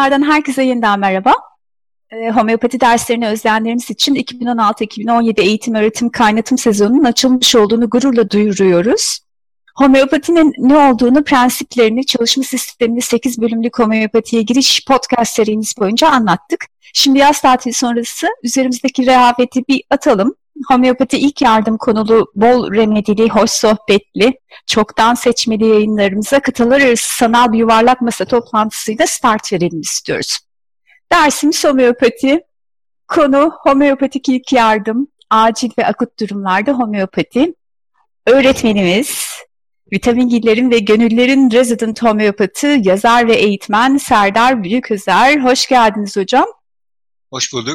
Tekrardan herkese yeniden merhaba. Homeopati derslerini özleyenlerimiz için 2016-2017 eğitim öğretim kaynatım sezonunun açılmış olduğunu gururla duyuruyoruz. Homeopatinin ne olduğunu, prensiplerini, çalışma sistemini 8 bölümlük homeopatiye giriş podcast serimiz boyunca anlattık. Şimdi yaz tatili sonrası üzerimizdeki rehaveti bir atalım. Homeopati ilk yardım konulu, bol remedili, hoş sohbetli, çoktan seçmeli yayınlarımıza kıtalar arası sanal bir yuvarlak masa toplantısıyla start verelim istiyoruz. Dersimiz homeopati, konu homeopatik ilk yardım, acil ve akut durumlarda homeopati. Öğretmenimiz, Vitamingillerin ve Gönüllerin resident homeopatı, yazar ve eğitmen Serdar Büyüközer. Hoş geldiniz hocam. Hoş bulduk.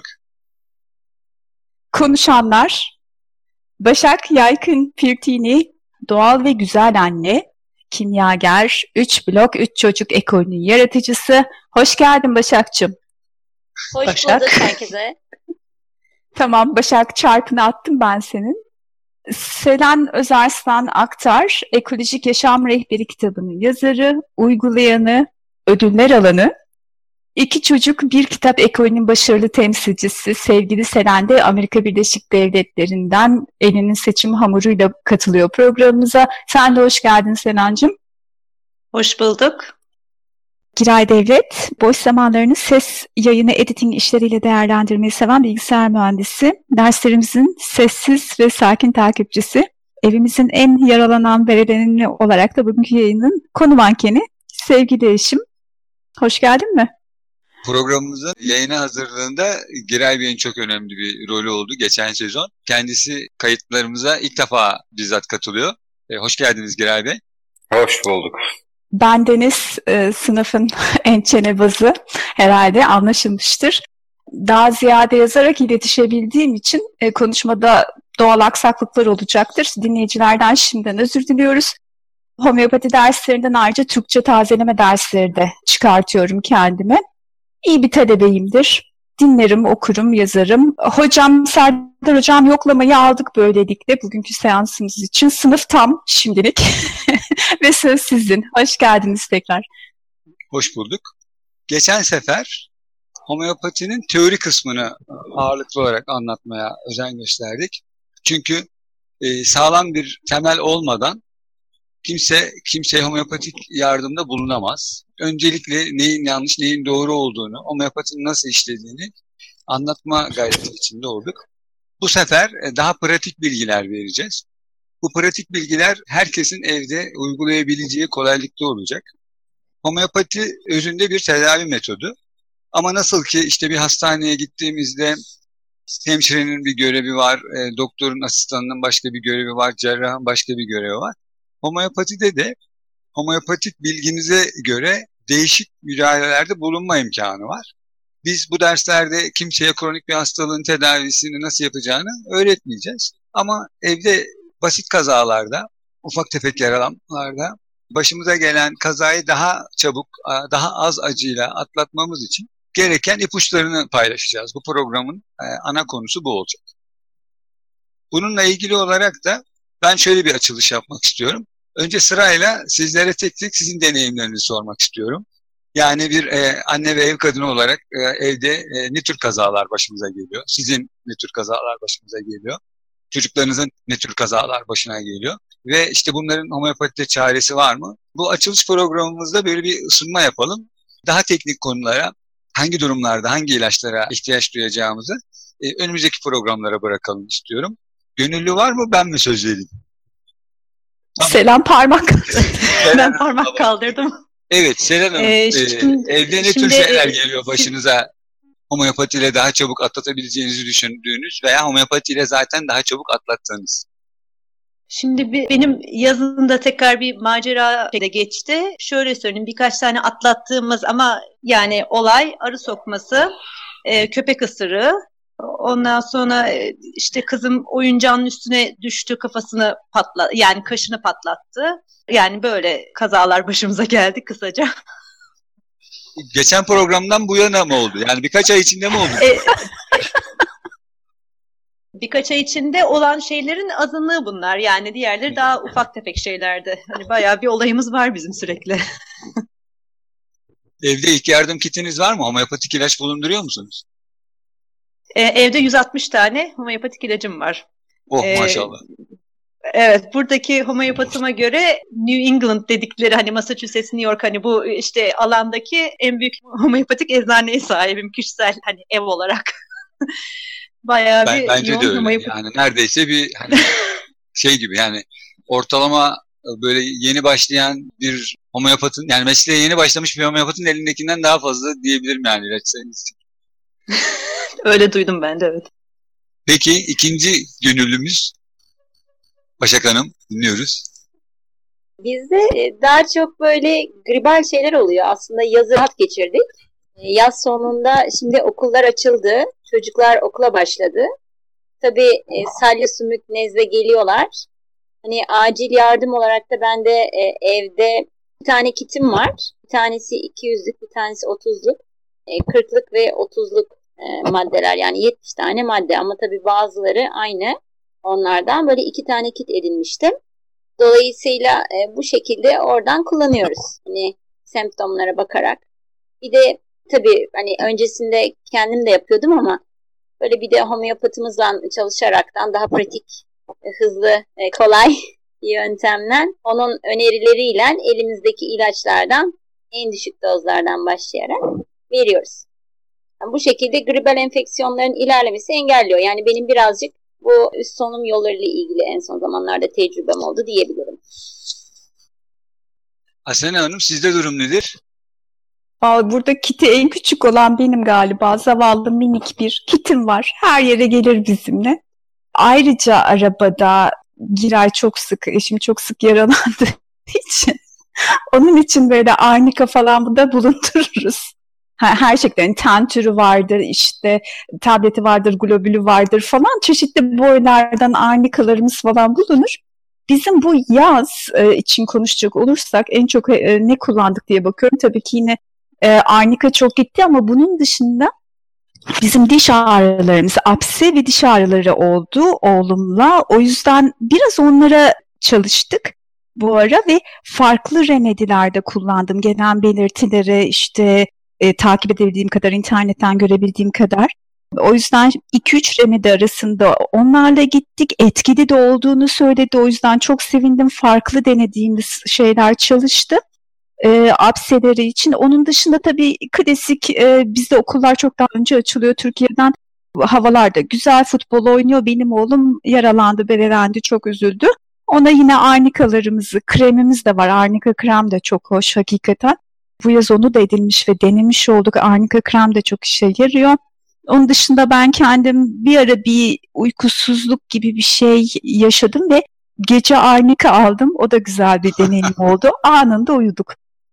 Konuşanlar, Başak Yaykın Pirtini, doğal ve güzel anne, kimyager, 3 blok 3 çocuk ekolünün yaratıcısı. Hoş geldin Başak'cığım. Hoş bulduk herkese. Tamam, Başak, çarpını attım ben senin. Selen Özarslan Aktar, Ekolojik Yaşam Rehberi kitabının yazarı, uygulayanı, ödüller alanı. 2 çocuk, 1 kitap ekolünün başarılı temsilcisi sevgili Selen de Amerika Birleşik Devletleri'nden elinin seçim hamuruyla katılıyor programımıza. Sen de hoş geldin Selen'cim. Hoş bulduk. Giray Devlet, boş zamanlarını ses yayını editing işleriyle değerlendirmeyi seven bilgisayar mühendisi, derslerimizin sessiz ve sakin takipçisi, evimizin en yaralanan verelenini olarak da bugünkü yayının konu mankeni, sevgili eşim. Hoş geldin mi? Programımızın yayına hazırlığında Giray Bey'in çok önemli bir rolü oldu geçen sezon. Kendisi kayıtlarımıza ilk defa bizzat katılıyor. Hoş geldiniz Giray Bey. Hoş bulduk. Bendeniz sınıfın en çenebazı, herhalde anlaşılmıştır. Daha ziyade yazarak iletişebildiğim için konuşmada doğal aksaklıklar olacaktır. Dinleyicilerden şimdiden özür diliyoruz. Homeopati derslerinden ayrıca Türkçe tazeleme dersleri de çıkartıyorum kendime. İyi bir talebeyimdir. Dinlerim, okurum, yazarım. Hocam, Serdar Hocam yoklamayı aldık böylelikle bugünkü seansımız için. Sınıf tam şimdilik ve söz sizin. Hoş geldiniz tekrar. Hoş bulduk. Geçen sefer homeopatinin teori kısmını ağırlıklı olarak anlatmaya özen gösterdik. Çünkü sağlam bir temel olmadan kimseye homeopatik yardımda bulunamaz. Öncelikle neyin yanlış, neyin doğru olduğunu, homeopatinin nasıl işlediğini anlatma gayreti içinde olduk. Bu sefer daha pratik bilgiler vereceğiz. Bu pratik bilgiler herkesin evde uygulayabileceği kolaylıkta olacak. Homeopati özünde bir tedavi metodu. Ama nasıl ki işte bir hastaneye gittiğimizde hemşirenin bir görevi var, doktorun asistanının başka bir görevi var, cerrahın başka bir görevi var. Homeopatide de homeopatik bilginize göre değişik müdahalelerde bulunma imkanı var. Biz bu derslerde kimseye kronik bir hastalığın tedavisini nasıl yapacağını öğretmeyeceğiz. Ama evde basit kazalarda, ufak tefek yaralanmalarda başımıza gelen kazayı daha çabuk, daha az acıyla atlatmamız için gereken ipuçlarını paylaşacağız. Bu programın ana konusu bu olacak. Bununla ilgili olarak da ben şöyle bir açılış yapmak istiyorum. Önce sırayla sizlere tek tek sizin deneyimlerinizi sormak istiyorum. Yani bir anne ve ev kadını olarak evde ne tür kazalar başınıza geliyor? Sizin ne tür kazalar başınıza geliyor? Çocuklarınızın ne tür kazalar başına geliyor? Ve işte bunların homeopatide çaresi var mı? Bu açılış programımızda böyle bir ısınma yapalım. Daha teknik konulara, hangi durumlarda, hangi ilaçlara ihtiyaç duyacağımızı önümüzdeki programlara bırakalım istiyorum. Gönüllü var mı? Ben mi söz vereyim? Tamam. Selam parmak. Ben parmak kaldırdım. Evet Selen Hanım, evde ne tür şeyler geliyor başınıza? Homeopatiyle daha çabuk atlatabileceğinizi düşündüğünüz veya homeopatiyle zaten daha çabuk atlattığınız. Şimdi benim yazında tekrar bir macera geçti. Şöyle söyleyeyim, birkaç tane atlattığımız ama yani olay arı sokması, köpek ısırığı. Ondan sonra işte kızım oyuncağın üstüne düştü, kafasını yani kaşını patlattı. Yani böyle kazalar başımıza geldi kısaca. Geçen programdan bu yana mı oldu? Yani birkaç ay içinde mi oldu? Birkaç ay içinde olan şeylerin azınlığı bunlar. Yani diğerleri daha ufak tefek şeylerdi. Hani bayağı bir olayımız var bizim sürekli. Evde ilk yardım kitiniz var mı? Homeopatik ilaç bulunduruyor musunuz? Evde 160 tane homeopatik ilacım var. Maşallah. Evet, buradaki homeopatıma göre New England dedikleri, hani Massachusetts, New York, hani bu işte alandaki en büyük homeopatik eczaneye sahibim kişisel, hani ev olarak. Bayağı bir bence de öyle. Yani neredeyse bir hani şey gibi, yani ortalama böyle yeni başlayan bir homeopatın, yani mesleğe yeni başlamış bir homeopatın elindekinden daha fazla diyebilirim yani ilaç sayısı. Öyle duydum ben de, evet. Peki ikinci gönüllümüz Başak Hanım, dinliyoruz. Bizde daha çok böyle gribal şeyler oluyor. Aslında yazı rahat geçirdik. Yaz sonunda şimdi okullar açıldı. Çocuklar okula başladı. Tabii salya, sümük, nezle geliyorlar. Hani acil yardım olarak da ben de evde bir tane kitim var. Bir tanesi 200'lük, bir tanesi 30'luk. 40'lık ve 30'luk maddeler, yani 70 tane madde, ama tabii bazıları aynı. Onlardan böyle 2 tane kit edinmiştim. Dolayısıyla bu şekilde oradan kullanıyoruz. Hani semptomlara bakarak. Bir de tabii hani öncesinde kendim de yapıyordum ama böyle bir de homeopatımızla çalışaraktan daha pratik, hızlı, kolay yöntemle, onun önerileriyle elimizdeki ilaçlardan en düşük dozlardan başlayarak veriyoruz. Yani bu şekilde gribal enfeksiyonların ilerlemesi engelliyor. Yani benim birazcık bu üst solunum yollarıyla ilgili en son zamanlarda tecrübem oldu diyebilirim. Asena Hanım, sizde durum nedir? Burada kiti en küçük olan benim galiba. Zavallı minik bir kitim var. Her yere gelir bizimle. Ayrıca arabada Giray çok sık, eşim çok sık yaralandığı için onun için böyle arnika falan da bulundururuz. Her şekilde ten türü vardır, işte tableti vardır, globülü vardır falan, çeşitli boylardan arnikalarımız falan bulunur. Bizim bu yaz için konuşacak olursak en çok ne kullandık diye bakıyorum. Tabii ki yine arnika çok gitti ama bunun dışında bizim diş ağrılarımız, apse ve diş ağrıları oldu oğlumla. O yüzden biraz onlara çalıştık bu ara ve farklı remedilerde kullandım. Gelen belirtileri işte takip edebildiğim kadar, internetten görebildiğim kadar. O yüzden 2-3 remedi arasında onlarla gittik. Etkili de olduğunu söyledi. O yüzden çok sevindim. Farklı denediğimiz şeyler çalıştı. Apseleri için. Onun dışında tabii klasik, bizde okullar çok daha önce açılıyor Türkiye'den. Havalarda güzel, futbol oynuyor. Benim oğlum yaralandı, berelendi, çok üzüldü. Ona yine arnikalarımızı, kremimiz de var. Arnika krem de çok hoş hakikaten. Bu yaz onu da edinmiş ve denemiş olduk. Arnika krem de çok işe yarıyor. Onun dışında ben kendim bir ara bir uykusuzluk gibi bir şey yaşadım ve gece arnika aldım. O da güzel bir deneyim oldu. Anında uyuduk.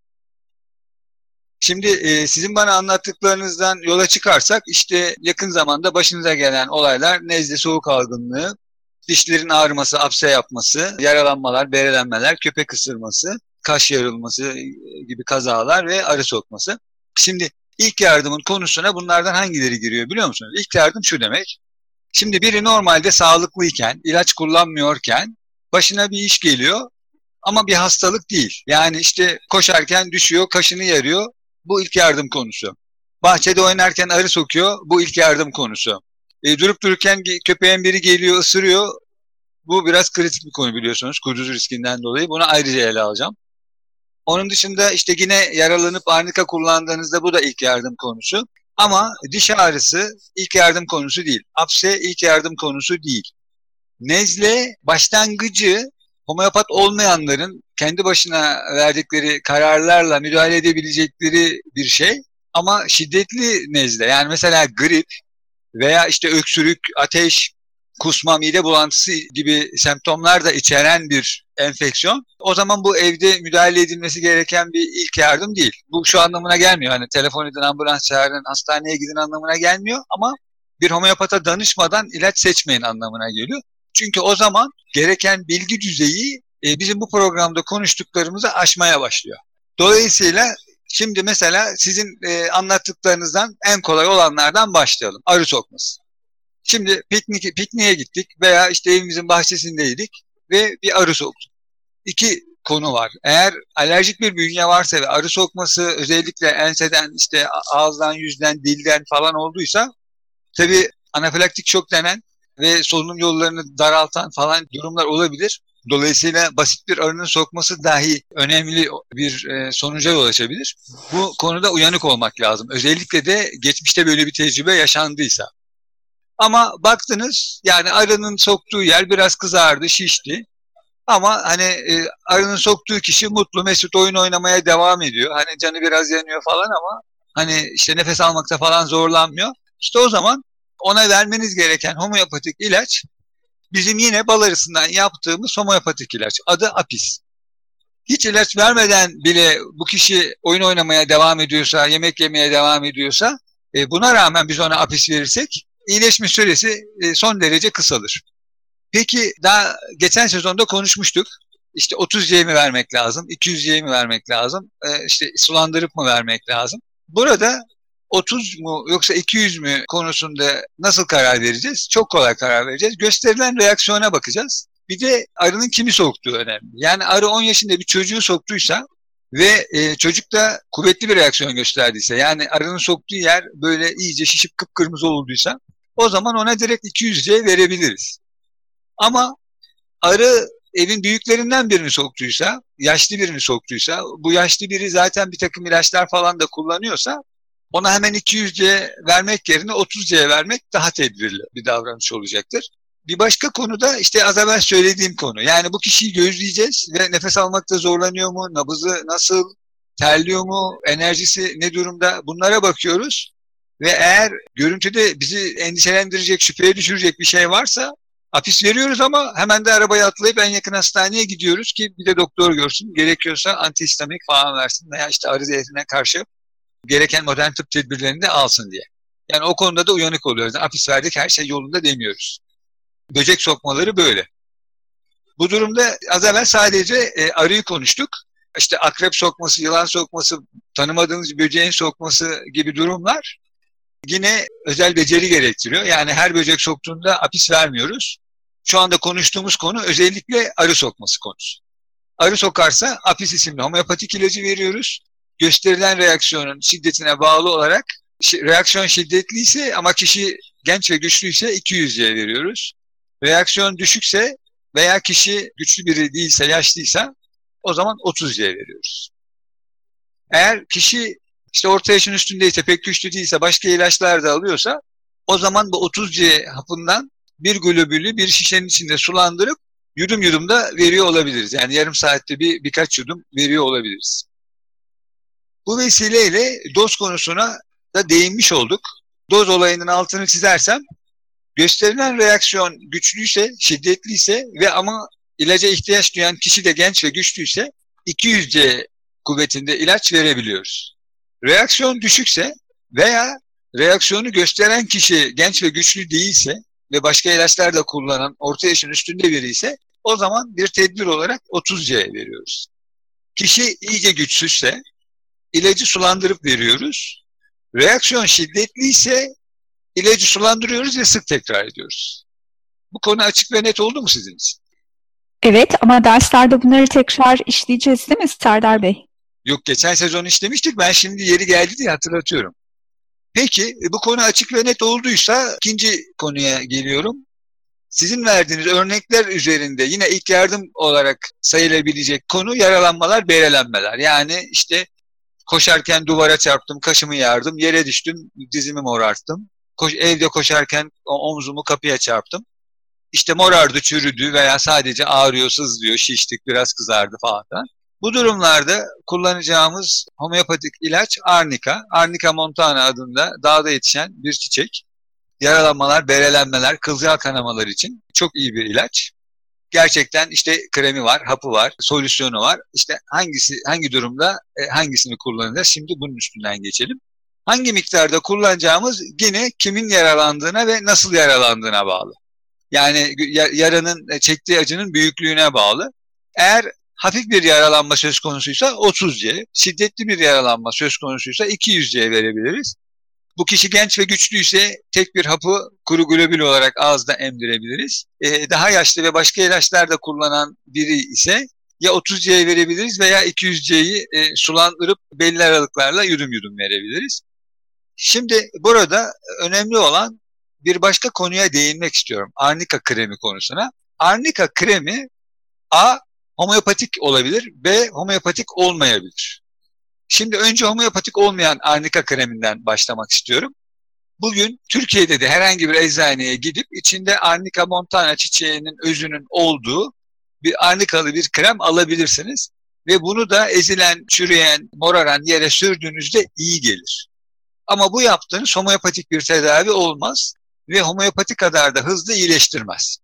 Şimdi sizin bana anlattıklarınızdan yola çıkarsak, işte yakın zamanda başınıza gelen olaylar nezle, soğuk algınlığı, dişlerin ağrıması, apse yapması, yaralanmalar, berelenmeler, köpek ısırması, kaş yarılması gibi kazalar ve arı sokması. Şimdi ilk yardımın konusuna bunlardan hangileri giriyor biliyor musunuz? İlk yardım şu demek. Şimdi biri normalde sağlıklıyken, ilaç kullanmıyorken başına bir iş geliyor ama bir hastalık değil. Yani işte koşarken düşüyor, kaşını yarıyor. Bu ilk yardım konusu. Bahçede oynarken arı sokuyor. Bu ilk yardım konusu. Durup dururken köpeğin biri geliyor, ısırıyor. Bu biraz kritik bir konu biliyorsunuz. Kuduz riskinden dolayı. Bunu ayrıca ele alacağım. Onun dışında işte yine yaralanıp arnika kullandığınızda bu da ilk yardım konusu. Ama diş ağrısı ilk yardım konusu değil. Apse ilk yardım konusu değil. Nezle başlangıcı homeopat olmayanların kendi başına verdikleri kararlarla müdahale edebilecekleri bir şey. Ama şiddetli nezle, yani mesela grip veya işte öksürük, ateş, kusma, mide bulantısı gibi semptomlar da içeren bir enfeksiyon. O zaman bu evde müdahale edilmesi gereken bir ilk yardım değil. Bu şu anlamına gelmiyor. Hani telefon edin, ambulans çağırın, hastaneye gidin anlamına gelmiyor. Ama bir homeopata danışmadan ilaç seçmeyin anlamına geliyor. Çünkü o zaman gereken bilgi düzeyi bizim bu programda konuştuklarımızı aşmaya başlıyor. Dolayısıyla şimdi mesela sizin anlattıklarınızdan en kolay olanlardan başlayalım. Arı sokması. Şimdi pikniğe gittik veya işte evimizin bahçesindeydik ve bir arı soktuk. 2 konu var. Eğer alerjik bir bünye varsa ve arı sokması özellikle enseden, işte ağızdan, yüzden, dilden falan olduysa tabii anafilaktik şok denen ve solunum yollarını daraltan falan durumlar olabilir. Dolayısıyla basit bir arının sokması dahi önemli bir sonuca yol açabilir. Bu konuda uyanık olmak lazım. Özellikle de geçmişte böyle bir tecrübe yaşandıysa. Ama baktınız yani arının soktuğu yer biraz kızardı, şişti. Ama hani arının soktuğu kişi mutlu, mesut, oyun oynamaya devam ediyor. Hani canı biraz yanıyor falan ama hani işte nefes almakta falan zorlanmıyor. İşte o zaman ona vermeniz gereken homeopatik ilaç bizim yine bal arısından yaptığımız homeopatik ilaç. Adı Apis. Hiç ilaç vermeden bile bu kişi oyun oynamaya devam ediyorsa, yemek yemeye devam ediyorsa buna rağmen biz ona Apis verirsek iyileşme süresi son derece kısalır. Peki daha geçen sezonda konuşmuştuk. İşte 30C mi vermek lazım, 200C mi vermek lazım, işte sulandırıp mı vermek lazım? Burada 30 mu yoksa 200 mü konusunda nasıl karar vereceğiz? Çok kolay karar vereceğiz. Gösterilen reaksiyona bakacağız. Bir de arının kimi soktuğu önemli. Yani arı 10 yaşında bir çocuğu soktuysa ve çocuk da kuvvetli bir reaksiyon gösterdiyse, yani arının soktuğu yer böyle iyice şişip kıpkırmızı olduysa o zaman ona direkt 200C verebiliriz. Ama arı evin büyüklerinden birini soktuysa, yaşlı birini soktuysa, bu yaşlı biri zaten bir takım ilaçlar falan da kullanıyorsa ona hemen 200C vermek yerine 30C vermek daha tedbirli bir davranış olacaktır. Bir başka konu da işte az evvel söylediğim konu. Yani bu kişiyi gözleyeceğiz ve nefes almakta zorlanıyor mu, nabızı nasıl, terliyor mu, enerjisi ne durumda, bunlara bakıyoruz. Ve eğer görüntüde bizi endişelendirecek, şüpheye düşürecek bir şey varsa Apis veriyoruz ama hemen de arabaya atlayıp en yakın hastaneye gidiyoruz ki bir de doktor görsün. Gerekiyorsa antihistamik falan versin veya işte arı zehrine karşı gereken modern tıp tedbirlerini de alsın diye. Yani o konuda da uyanık oluyoruz. Apis verdik, her şey yolunda demiyoruz. Böcek sokmaları böyle. Bu durumda az evvel sadece arıyı konuştuk. İşte akrep sokması, yılan sokması, tanımadığımız böceğin sokması gibi durumlar yine özel beceri gerektiriyor. Yani her böcek soktuğunda apis vermiyoruz. Şu anda konuştuğumuz konu özellikle arı sokması konusu. Arı sokarsa apis isimli homeopatik ilacı veriyoruz. Gösterilen reaksiyonun şiddetine bağlı olarak reaksiyon şiddetliyse ama kişi genç ve güçlüyse 200C veriyoruz. Reaksiyon düşükse veya kişi güçlü biri değilse, yaşlıysa o zaman 30C veriyoruz. Eğer kişi işte orta yaşın üstündeyse, pek güçlü değilse, başka ilaçlar da alıyorsa o zaman bu 30C hapından bir globülü bir şişenin içinde sulandırıp yudum yudum da veriyor olabiliriz. Yani yarım saatte birkaç yudum veriyor olabiliriz. Bu vesileyle doz konusuna da değinmiş olduk. Doz olayının altını çizersem, gösterilen reaksiyon güçlüyse, şiddetliyse ve ama ilaca ihtiyaç duyan kişi de genç ve güçlüyse 200C kuvvetinde ilaç verebiliyoruz. Reaksiyon düşükse veya reaksiyonu gösteren kişi genç ve güçlü değilse ve başka ilaçlar da kullanan orta yaşın üstünde biri ise o zaman bir tedbir olarak 30C veriyoruz. Kişi iyice güçsüzse ilacı sulandırıp veriyoruz. Reaksiyon şiddetliyse ilacı sulandırıyoruz ve sık tekrar ediyoruz. Bu konu açık ve net oldu mu sizin için? Evet, ama derslerde bunları tekrar işleyeceğiz değil mi Serdar Bey? Yok, geçen sezon işlemiştik. Ben şimdi yeri geldi diye hatırlatıyorum. Peki bu konu açık ve net olduysa ikinci konuya geliyorum. Sizin verdiğiniz örnekler üzerinde yine ilk yardım olarak sayılabilecek konu yaralanmalar, berelenmeler. Yani işte koşarken duvara çarptım, kaşımı yardım, yere düştüm, dizimi morarttım. Evde koşarken omzumu kapıya çarptım. İşte morardı, çürüdü veya sadece ağrıyor, sızlıyor, şiştik, biraz kızardı falan. Bu durumlarda kullanacağımız homeopatik ilaç Arnica. Arnica montana adında dağda yetişen bir çiçek. Yaralanmalar, berelenmeler, kılcal kanamalar için çok iyi bir ilaç. Gerçekten işte kremi var, hapı var, solüsyonu var. İşte hangi durumda hangisini kullanacağız? Şimdi bunun üstünden geçelim. Hangi miktarda kullanacağımız yine kimin yaralandığına ve nasıl yaralandığına bağlı. Yani yaranın çektiği acının büyüklüğüne bağlı. Eğer hafif bir yaralanma söz konusuysa 30C, şiddetli bir yaralanma söz konusuysa 200C verebiliriz. Bu kişi genç ve güçlüyse tek bir hapı kuru globül olarak ağızda emdirebiliriz. Daha yaşlı ve başka ilaçlar da kullanan biri ise ya 30C verebiliriz veya 200C'yi sulandırıp belli aralıklarla yudum yudum verebiliriz. Şimdi burada önemli olan bir başka konuya değinmek istiyorum. Arnika kremi konusuna. Arnika kremi A. Homeopatik olabilir, B. Homeopatik olmayabilir. Şimdi önce homeopatik olmayan arnika kreminden başlamak istiyorum. Bugün Türkiye'de de herhangi bir eczaneye gidip içinde arnika montana çiçeğinin özünün olduğu bir arnikalı bir krem alabilirsiniz. Ve bunu da ezilen, çürüyen, moraran yere sürdüğünüzde iyi gelir. Ama bu yaptığınız homeopatik bir tedavi olmaz ve homeopati kadar da hızlı iyileştirmez.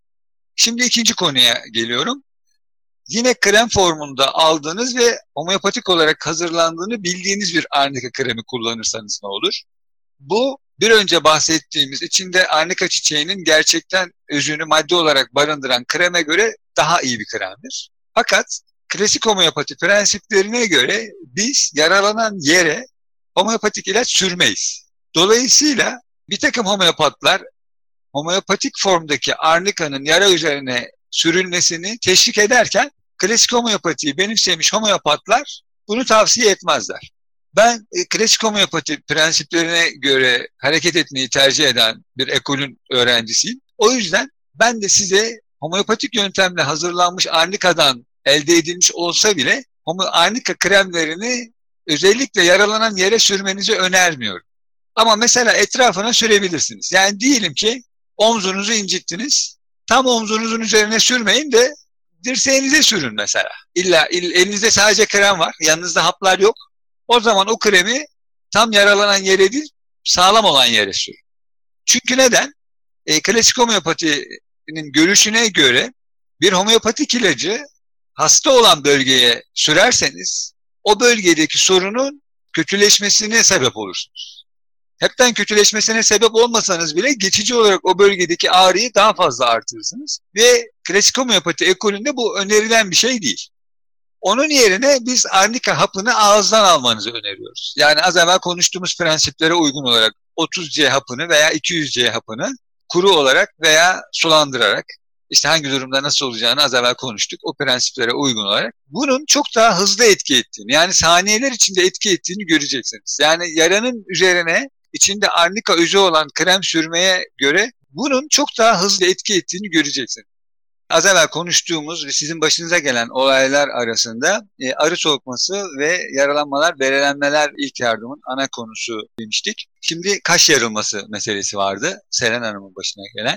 Şimdi ikinci konuya geliyorum. Yine krem formunda aldığınız ve homeopatik olarak hazırlandığını bildiğiniz bir arnika kremi kullanırsanız ne olur? Bu bir önce bahsettiğimiz içinde arnika çiçeğinin gerçekten özünü madde olarak barındıran kreme göre daha iyi bir kremdir. Fakat klasik homeopati prensiplerine göre biz yaralanan yere homeopatik ilaç sürmeyiz. Dolayısıyla bir takım homeopatlar homeopatik formdaki arnikanın yara üzerine sürülmesini teşvik ederken klasik homeopatiyi benimsemiş homeopatlar bunu tavsiye etmezler. Ben klasik homeopati prensiplerine göre hareket etmeyi tercih eden bir ekolün öğrencisiyim. O yüzden ben de size homeopatik yöntemle hazırlanmış arnikadan elde edilmiş olsa bile arnika kremlerini özellikle yaralanan yere sürmenizi önermiyorum. Ama mesela etrafına sürebilirsiniz. Yani diyelim ki omzunuzu incittiniz. Tam omzunuzun üzerine sürmeyin de dirseğinize sürün mesela. İlla elinizde sadece krem var, yanınızda haplar yok. O zaman o kremi tam yaralanan yere değil, sağlam olan yere sürün. Çünkü neden? Klasik homeopatinin görüşüne göre bir homeopatik ilacı hasta olan bölgeye sürerseniz o bölgedeki sorunun kötüleşmesine sebep olursunuz. Hepten kötüleşmesine sebep olmasanız bile geçici olarak o bölgedeki ağrıyı daha fazla artırırsınız. Ve klasik homeopati ekolünde bu önerilen bir şey değil. Onun yerine biz arnika hapını ağızdan almanızı öneriyoruz. Yani az evvel konuştuğumuz prensiplere uygun olarak 30C hapını veya 200C hapını kuru olarak veya sulandırarak, işte hangi durumda nasıl olacağını az evvel konuştuk, o prensiplere uygun olarak bunun çok daha hızlı etki ettiğini, yani saniyeler içinde etki ettiğini göreceksiniz. Yani yaranın üzerine içinde arnika özü olan krem sürmeye göre bunun çok daha hızlı etki ettiğini göreceksiniz. Az evvel konuştuğumuz ve sizin başınıza gelen olaylar arasında arı sokması ve yaralanmalar, berelenmeler ilk yardımın ana konusu demiştik. Şimdi kaş yarılması meselesi vardı Selen Hanım'ın başına gelen.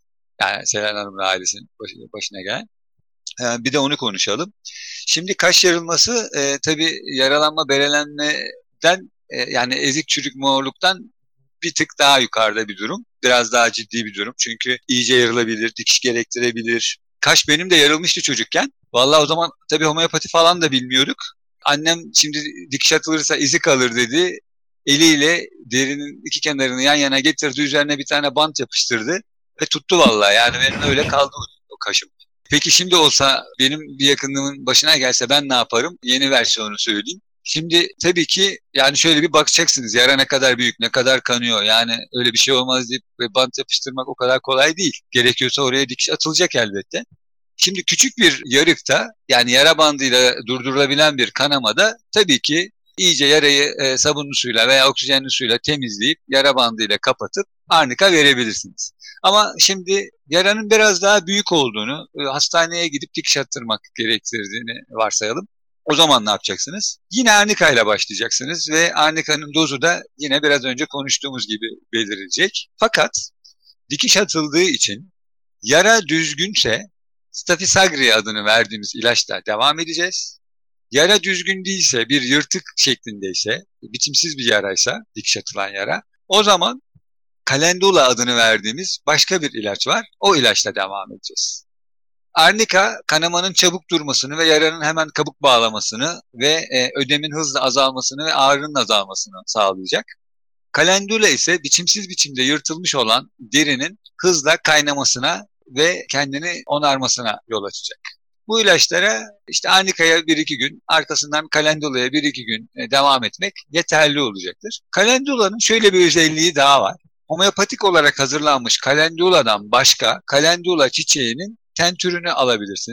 Yani Selen Hanım'ın ailesinin başına gelen. Bir de onu konuşalım. Şimdi kaş yarılması tabii yaralanma, berelenmeden yani ezik çürük morluktan bir tık daha yukarıda bir durum. Biraz daha ciddi bir durum. Çünkü iyice yarılabilir, dikiş gerektirebilir. Kaş benim de yarılmıştı çocukken. Vallahi o zaman tabii homeopati falan da bilmiyorduk. Annem şimdi dikiş atılırsa izi kalır dedi. Eliyle derinin iki kenarını yan yana getirdi. Üzerine bir tane bant yapıştırdı. Ve tuttu vallahi. Yani benim öyle kaldı o kaşım. Peki şimdi olsa benim bir yakınımın başına gelse ben ne yaparım? Yeni versiyonu söyleyeyim. Şimdi tabii ki yani şöyle bir bakacaksınız. Yara ne kadar büyük, ne kadar kanıyor. Yani öyle bir şey olmaz deyip bant yapıştırmak o kadar kolay değil. Gerekiyorsa oraya dikiş atılacak elbette. Şimdi küçük bir yarıkta yani yara bandıyla durdurulabilen bir kanamada tabii ki iyice yarayı sabunlu suyla veya oksijenli suyla temizleyip yara bandıyla kapatıp arnika verebilirsiniz. Ama şimdi yaranın biraz daha büyük olduğunu, hastaneye gidip dikiş attırmak gerektirdiğini varsayalım. O zaman ne yapacaksınız? Yine arnika ile başlayacaksınız ve arnikanın dozu da yine biraz önce konuştuğumuz gibi belirilecek. Fakat dikiş atıldığı için yara düzgünse Stafisagri adını verdiğimiz ilaçla devam edeceğiz. Yara düzgün değilse, bir yırtık şeklindeyse, biçimsiz bir yaraysa, dikiş atılan yara, o zaman Calendula adını verdiğimiz başka bir ilaç var. O ilaçla devam edeceğiz. Arnika kanamanın çabuk durmasını ve yaranın hemen kabuk bağlamasını ve ödemin hızla azalmasını ve ağrının azalmasını sağlayacak. Calendula ise biçimsiz biçimde yırtılmış olan derinin hızla kaynamasına ve kendini onarmasına yol açacak. Bu ilaçlara işte arnikaya 1-2 gün, arkasından Calendula'ya 1-2 gün devam etmek yeterli olacaktır. Calendula'nın şöyle bir özelliği daha var. Homeopatik olarak hazırlanmış Calendula'dan başka Calendula çiçeğinin tentürünü alabilirsiniz.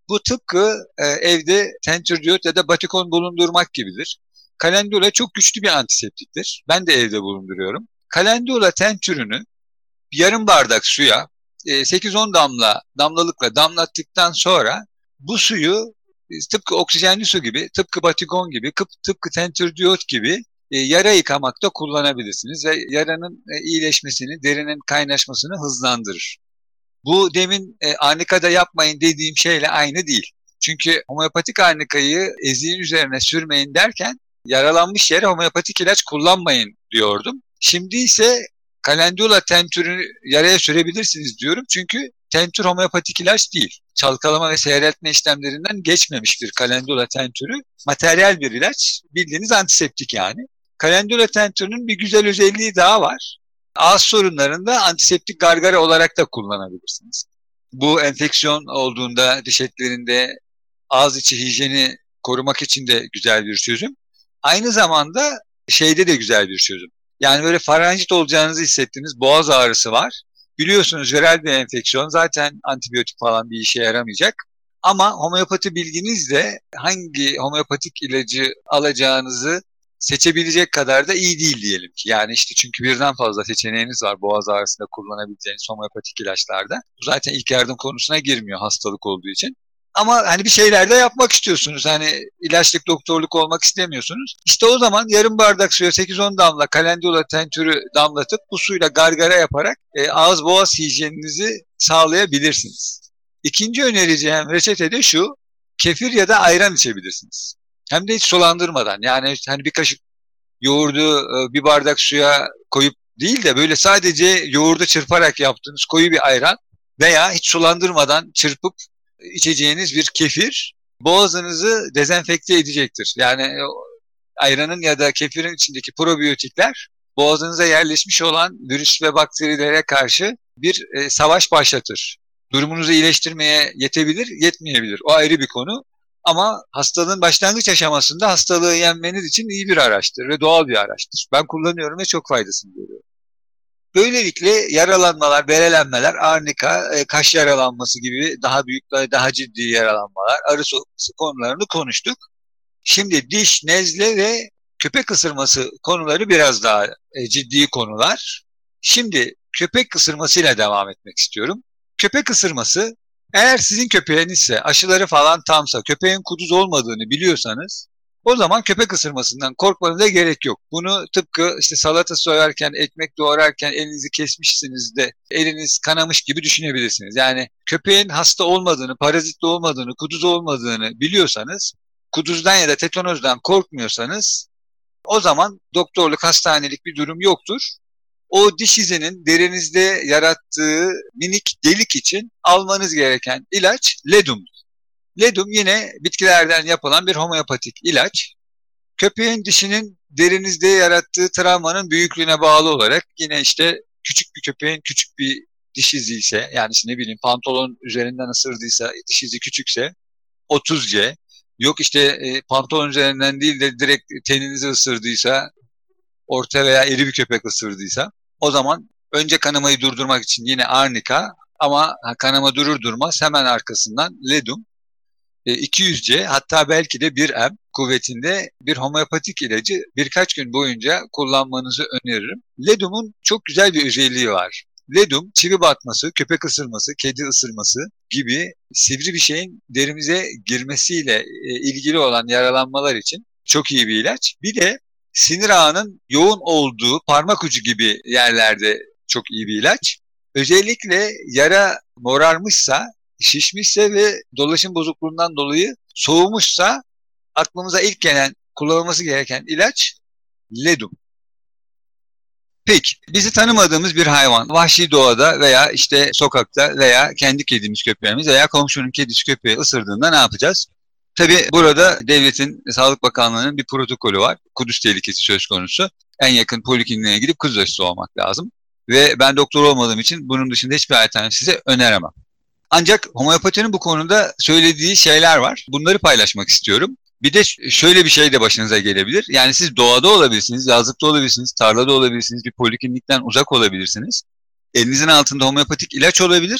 Bu tıpkı evde tentürdiyot ya da batikon bulundurmak gibidir. Kalendula çok güçlü bir antiseptiktir. Ben de evde bulunduruyorum. Kalendula tentürünü yarım bardak suya 8-10 damlalıkla damlattıktan sonra bu suyu tıpkı oksijenli su gibi, tıpkı batikon gibi, tıpkı tentürdiyot gibi yara yıkamakta kullanabilirsiniz ve yaranın iyileşmesini, derinin kaynaşmasını hızlandırır. Bu demin arnikada yapmayın dediğim şeyle aynı değil. Çünkü homeopatik arnikayı eziğin üzerine sürmeyin derken yaralanmış yere homeopatik ilaç kullanmayın diyordum. Şimdi ise kalendula tentürünü yaraya sürebilirsiniz diyorum. Çünkü tentür homeopatik ilaç değil. Çalkalama ve seyreltme işlemlerinden geçmemiştir kalendula tentürü. Materyal bir ilaç, bildiğiniz antiseptik yani. Kalendula tentürünün bir güzel özelliği daha var. Ağız sorunlarında antiseptik gargara olarak da kullanabilirsiniz. Bu enfeksiyon olduğunda diş etlerinde ağız içi hijyeni korumak için de güzel bir çözüm. Aynı zamanda şeyde de güzel bir çözüm. Yani böyle faranjit olacağınızı hissettiğiniz boğaz ağrısı var. Biliyorsunuz viral bir enfeksiyon, zaten antibiyotik falan bir işe yaramayacak. Ama homeopati bilginizle hangi homeopatik ilacı alacağınızı seçebilecek kadar da iyi değil diyelim ki. Yani işte çünkü birden fazla seçeneğiniz var boğaz ağrısında kullanabileceğiniz homeopatik ilaçlarda. Bu zaten ilk yardım konusuna girmiyor hastalık olduğu için. Ama hani bir şeyler de yapmak istiyorsunuz. Hani ilaçlık, doktorluk olmak istemiyorsunuz. İşte o zaman yarım bardak suya 8-10 damla kalendula tentürü damlatıp bu suyla gargara yaparak ağız boğaz hijyeninizi sağlayabilirsiniz. İkinci önereceğim reçete de şu: kefir ya da ayran içebilirsiniz. Hem de hiç sulandırmadan. Yani hani bir kaşık yoğurdu bir bardak suya koyup değil de böyle sadece yoğurdu çırparak yaptığınız koyu bir ayran veya hiç sulandırmadan çırpıp içeceğiniz bir kefir boğazınızı dezenfekte edecektir. Yani ayranın ya da kefirin içindeki probiyotikler boğazınıza yerleşmiş olan virüs ve bakterilere karşı bir savaş başlatır. Durumunuzu iyileştirmeye yetebilir, yetmeyebilir. O ayrı bir konu. Ama hastalığın başlangıç aşamasında hastalığı yenmeniz için iyi bir araçtır ve doğal bir araçtır. Ben kullanıyorum ve çok faydasını görüyorum. Böylelikle yaralanmalar, berelenmeler, arnika, kaş yaralanması gibi daha büyük ve daha ciddi yaralanmalar, arı sokması konularını konuştuk. Şimdi diş, nezle ve köpek ısırması konuları biraz daha ciddi konular. Şimdi köpek ısırmasıyla devam etmek istiyorum. Köpek ısırması, eğer sizin köpeğinizse, aşıları falan tamsa, köpeğin kuduz olmadığını biliyorsanız, o zaman köpek ısırmasından korkmanıza gerek yok. Bunu tıpkı işte salata soyarken, ekmek doğrarken elinizi kesmişsiniz de eliniz kanamış gibi düşünebilirsiniz. Yani köpeğin hasta olmadığını, parazitli olmadığını, kuduz olmadığını biliyorsanız, kuduzdan ya da tetanozdan korkmuyorsanız, o zaman doktorluk, hastanelik bir durum yoktur. O diş izinin derinizde yarattığı minik delik için almanız gereken ilaç ledumdur. Ledum yine bitkilerden yapılan bir homeopatik ilaç. Köpeğin dişinin derinizde yarattığı travmanın büyüklüğüne bağlı olarak yine işte küçük bir köpeğin küçük bir diş izi ise, yani işte ne bileyim pantolon üzerinden ısırdıysa, diş izi küçükse 30C, yok işte pantolon üzerinden değil de direkt teninizi ısırdıysa, orta veya iri bir köpek ısırdıysa, o zaman önce kanamayı durdurmak için yine arnika, ama kanama durur durmaz hemen arkasından ledum, 200C, hatta belki de 1M kuvvetinde bir homeopatik ilacı birkaç gün boyunca kullanmanızı öneririm. Ledum'un çok güzel bir özelliği var. Ledum, çivi batması, köpek ısırması, kedi ısırması gibi sivri bir şeyin derimize girmesiyle ilgili olan yaralanmalar için çok iyi bir ilaç. Bir de sinir ağının yoğun olduğu parmak ucu gibi yerlerde çok iyi bir ilaç. Özellikle yara morarmışsa, şişmişse ve dolaşım bozukluğundan dolayı soğumuşsa aklımıza ilk gelen, kullanılması gereken ilaç ledum. Peki, bizi tanımadığımız bir hayvan vahşi doğada veya işte sokakta veya kendi kedimiz, köpeğimiz veya komşunun kedisi, köpeği ısırdığında ne yapacağız? Tabii burada devletin, Sağlık Bakanlığı'nın bir protokolü var. Kuduz tehlikesi söz konusu. En yakın polikliniğe gidip kuduz aşısı olmak lazım. Ve ben doktor olmadığım için bunun dışında hiçbir alternatif size öneremem. Ancak homeopatinin bu konuda söylediği şeyler var. Bunları paylaşmak istiyorum. Bir de şöyle bir şey de başınıza gelebilir. Yani siz doğada olabilirsiniz, yazlıkta olabilirsiniz, tarlada olabilirsiniz, bir poliklinikten uzak olabilirsiniz. Elinizin altında homeopatik ilaç olabilir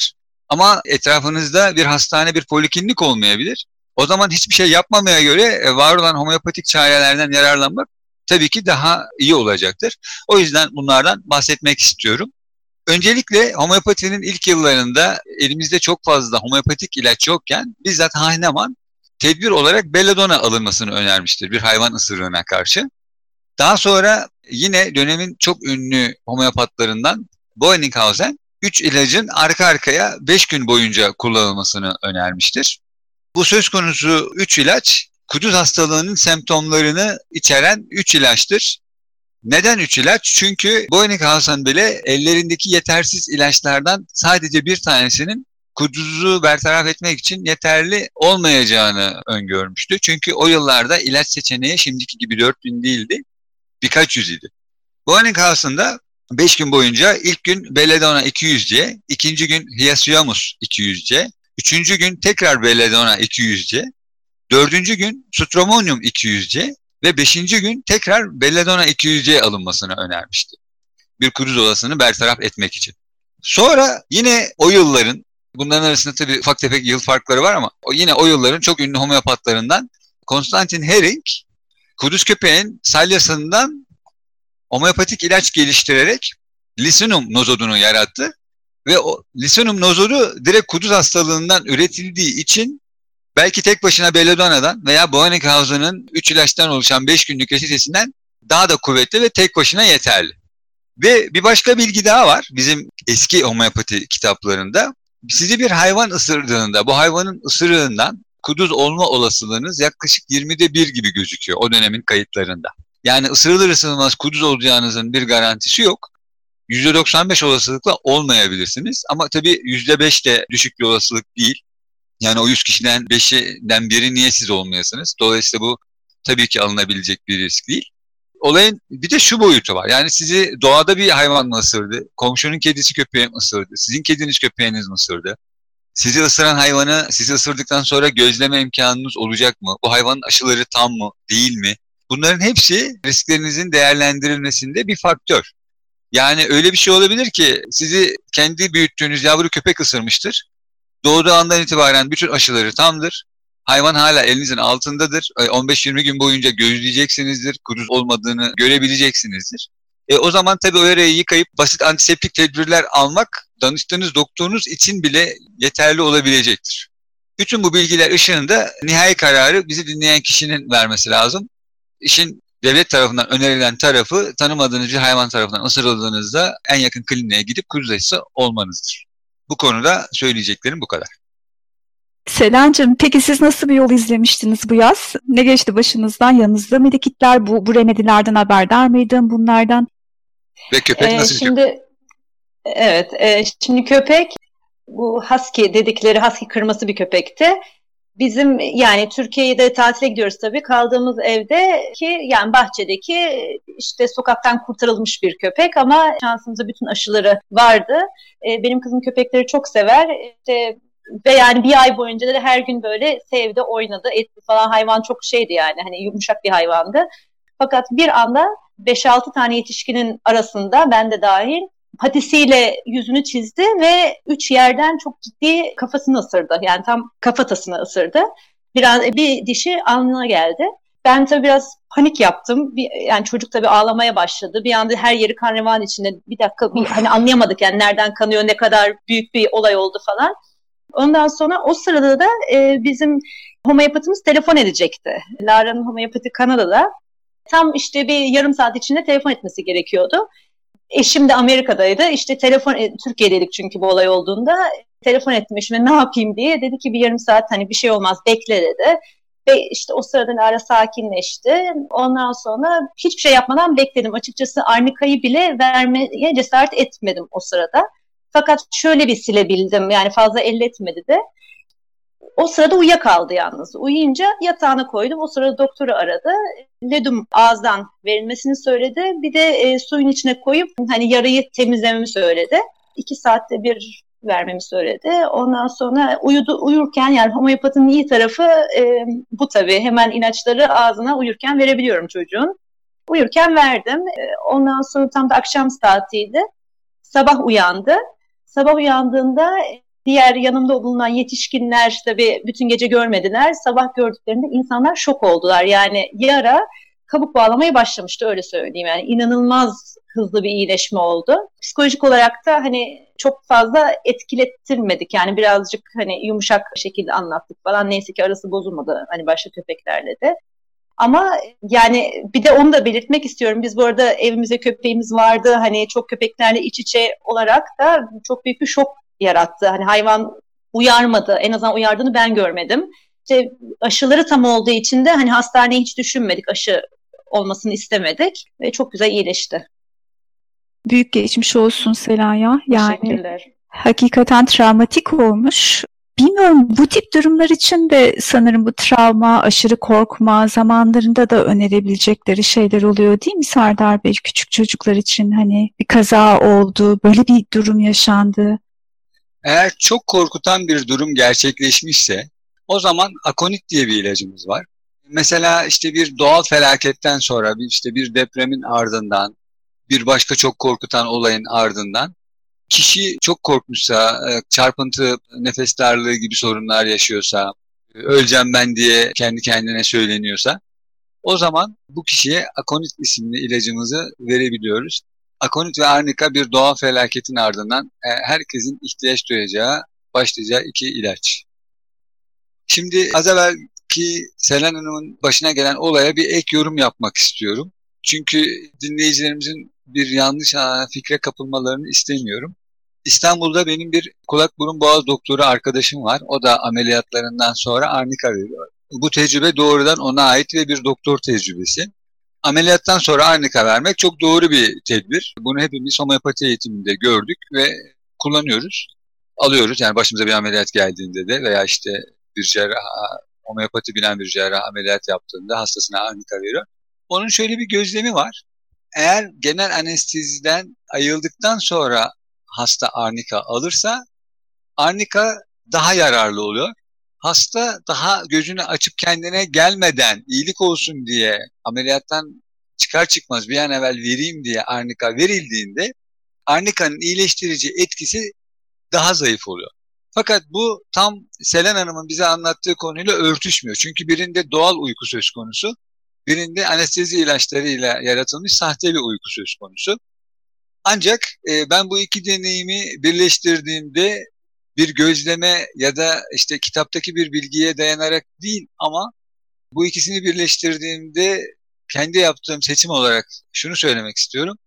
Ama etrafınızda bir hastane, bir poliklinik olmayabilir. O zaman hiçbir şey yapmamaya göre var olan homeopatik çarelerden yararlanmak tabii ki daha iyi olacaktır. O yüzden bunlardan bahsetmek istiyorum. Öncelikle homeopatinin ilk yıllarında elimizde çok fazla homeopatik ilaç yokken bizzat Hahnemann tedbir olarak belladonna alınmasını önermiştir bir hayvan ısırığına karşı. Daha sonra yine dönemin çok ünlü homeopatlarından Boerninghausen 3 ilacın arka arkaya 5 gün boyunca kullanılmasını önermiştir. Bu söz konusu 3 ilaç kuduz hastalığının semptomlarını içeren 3 ilaçtır. Neden 3 ilaç? Çünkü Boerninghausen bile ellerindeki yetersiz ilaçlardan sadece bir tanesinin kuduzu bertaraf etmek için yeterli olmayacağını öngörmüştü. Çünkü o yıllarda ilaç seçeneği şimdiki gibi 4000 değildi, birkaç yüz idi. Boerninghausen'da 5 gün boyunca ilk gün belladonna 200C, ikinci gün Hyoscyamus 200C, üçüncü gün tekrar belladonna 200C, dördüncü gün Stramonium 200C ve 5. gün tekrar belladonna 200C alınmasını önermişti. Bir kuduz olasılığını bertaraf etmek için. Sonra yine o yılların, bunların arasında tabii ufak tefek yıl farkları var ama yine o yılların çok ünlü homeopatlarından Konstantin Hering, kuduz köpeğin salyasından homeopatik ilaç geliştirerek Lisinum nozodunu yarattı. Ve o Lisinum nozodu direkt kuduz hastalığından üretildiği için belki tek başına belladonna'dan veya Boerninghausen'ın 3 ilaçtan oluşan 5 günlük reçetesinden daha da kuvvetli ve tek başına yeterli. Ve bir başka bilgi daha var bizim eski homeopati kitaplarında. Sizi bir hayvan ısırdığında bu hayvanın ısırığından kuduz olma olasılığınız yaklaşık 20'de 1 gibi gözüküyor o dönemin kayıtlarında. Yani ısırılır ısırılmaz kuduz olacağınızın bir garantisi yok. %95 olasılıkla olmayabilirsiniz ama tabii %5 de düşük bir olasılık değil. Yani o 100 kişiden 5'inden biri niye siz olmayasınız? Dolayısıyla bu tabii ki alınabilecek bir risk değil. Olayın bir de şu boyutu var. Yani sizi doğada bir hayvan mı ısırdı? Komşunun kedisi köpeği mi ısırdı? Sizin kediniz köpeğiniz mi ısırdı? Sizi ısıran hayvanı sizi ısırdıktan sonra gözleme imkanınız olacak mı? Bu hayvanın aşıları tam mı? Değil mi? Bunların hepsi risklerinizin değerlendirilmesinde bir faktör. Yani öyle bir şey olabilir ki sizi kendi büyüttüğünüz yavru köpek ısırmıştır. Doğduğu andan itibaren bütün aşıları tamdır. Hayvan hala elinizin altındadır. 15-20 gün boyunca gözleyeceksinizdir. Kuduz olmadığını görebileceksinizdir. O zaman tabii o yarayı yıkayıp basit antiseptik tedbirler almak danıştığınız doktorunuz için bile yeterli olabilecektir. Bütün bu bilgiler ışığında nihai kararı bizi dinleyen kişinin vermesi lazım. İşin devlet tarafından önerilen tarafı tanımadığınız bir hayvan tarafından ısırıldığınızda en yakın kliniğe gidip kuduz aşısı olmanızdır. Bu konuda söyleyeceklerim bu kadar. Selen'cim, peki siz nasıl bir yol izlemiştiniz bu yaz? Ne geçti başınızdan? Yanınızda mıydı kitler? Bu remedilerden haberdar mıydın bunlardan? Ve köpek nasıl bir köpek? Evet, şimdi köpek bu husky dedikleri husky kırması bir köpekti. Bizim yani Türkiye'de tatile gidiyoruz tabii. Kaldığımız evdeki yani bahçedeki işte sokaktan kurtarılmış bir köpek ama şansımıza bütün aşıları vardı. Benim kızım köpekleri çok sever. Ve yani bir ay boyunca da her gün böyle sevdi, oynadı, etti falan. Hayvan çok şeydi yani hani yumuşak bir hayvandı. Fakat bir anda 5-6 tane yetişkinin arasında ben de dahil patisiyle yüzünü çizdi ve 3 yerden çok ciddi kafasını ısırdı. Yani tam kafatasını ısırdı. Bir dişi alnına geldi. Ben tabii biraz panik yaptım. Yani çocuk tabii ağlamaya başladı. Bir anda her yeri kan revan içinde. Bir dakika hani anlayamadık yani nereden kanıyor, ne kadar büyük bir olay oldu falan. Ondan sonra o sırada da bizim homeopatımız telefon edecekti. Lara'nın homeopati Kanada'da. Tam işte bir yarım saat içinde telefon etmesi gerekiyordu. Eşim de Amerika'daydı. İşte Türkiye'deydik çünkü bu olay olduğunda. Telefon ettim eşime ne yapayım diye. Dedi ki bir yarım saat hani bir şey olmaz bekle dedi. Ve işte o sırada Lara sakinleşti. Ondan sonra hiçbir şey yapmadan bekledim. Açıkçası arnikayı bile vermeye cesaret etmedim o sırada. Fakat şöyle bir silebildim. Yani fazla elletmedi de. O sırada uyuyakaldı yalnız. Uyuyunca yatağına koydum. O sırada doktoru aradı. Ledum ağızdan verilmesini söyledi. Bir de suyun içine koyup hani yarayı temizlememi söyledi. 2 saatte bir vermemi söyledi. Ondan sonra uyurken yani homeopatının iyi tarafı bu tabii. Hemen ilaçları ağzına uyurken verebiliyorum çocuğun. Uyurken verdim. Ondan sonra tam da akşam saatiydi. Sabah uyandı. Sabah uyandığında diğer yanımda bulunan yetişkinler tabii bütün gece görmediler. Sabah gördüklerinde insanlar şok oldular. Yani yara kabuk bağlamaya başlamıştı, öyle söyleyeyim. Yani inanılmaz hızlı bir iyileşme oldu. Psikolojik olarak da hani çok fazla etkilettirmedik. Yani birazcık hani yumuşak şekilde anlattık falan. Neyse ki arası bozulmadı hani başka köpeklerle de. Ama yani bir de onu da belirtmek istiyorum. Biz bu arada evimize köpeğimiz vardı. Hani çok köpeklerle iç içe olarak da çok büyük bir şok yarattı. Hani hayvan uyarmadı. En azından uyardığını ben görmedim. İşte aşıları tam olduğu için de hani hastaneye hiç düşünmedik. Aşı olmasını istemedik ve çok güzel iyileşti. Büyük geçmiş olsun Selaya. Yani Teşekkürler. hakikaten travmatik olmuş. Bilmiyorum, bu tip durumlar için de sanırım bu travma, aşırı korkma zamanlarında da önerebilecekleri şeyler oluyor değil mi Serdar Bey? Küçük çocuklar için hani bir kaza oldu, böyle bir durum yaşandı. Eğer çok korkutan bir durum gerçekleşmişse o zaman akonit diye bir ilacımız var. Mesela işte bir doğal felaketten sonra işte bir depremin ardından bir başka çok korkutan olayın ardından kişi çok korkmuşsa, çarpıntı, nefes darlığı gibi sorunlar yaşıyorsa, öleceğim ben diye kendi kendine söyleniyorsa o zaman bu kişiye Akonit isimli ilacımızı verebiliyoruz. Akonit ve arnika bir doğal felaketin ardından herkesin ihtiyaç duyacağı, başlayacağı iki ilaç. Şimdi az evvelki Selen Hanım'ın başına gelen olaya bir ek yorum yapmak istiyorum. Çünkü dinleyicilerimizin bir yanlış fikre kapılmalarını istemiyorum. İstanbul'da benim bir kulak burun boğaz doktoru arkadaşım var. O da ameliyatlarından sonra arnika veriyor. Bu tecrübe doğrudan ona ait ve bir doktor tecrübesi. Ameliyattan sonra arnika vermek çok doğru bir tedbir. Bunu hepimiz homeopati eğitiminde gördük ve kullanıyoruz. Alıyoruz yani başımıza bir ameliyat geldiğinde de veya işte bir cerrah, homeopati bilen bir cerrah ameliyat yaptığında hastasına arnika veriyor. Onun şöyle bir gözlemi var. Eğer genel anesteziden ayıldıktan sonra hasta arnika alırsa arnika daha yararlı oluyor. Hasta daha gözünü açıp kendine gelmeden iyilik olsun diye ameliyattan çıkar çıkmaz bir an evvel vereyim diye arnika verildiğinde arnikanın iyileştirici etkisi daha zayıf oluyor. Fakat bu tam Selen Hanım'ın bize anlattığı konuyla örtüşmüyor. Çünkü birinde doğal uyku söz konusu, birinde anestezi ilaçlarıyla yaratılmış sahte bir uyku söz konusu. Ancak ben bu iki deneyimi birleştirdiğimde bir gözleme ya da işte kitaptaki bir bilgiye dayanarak değil ama bu ikisini birleştirdiğimde kendi yaptığım seçim olarak şunu söylemek istiyorum.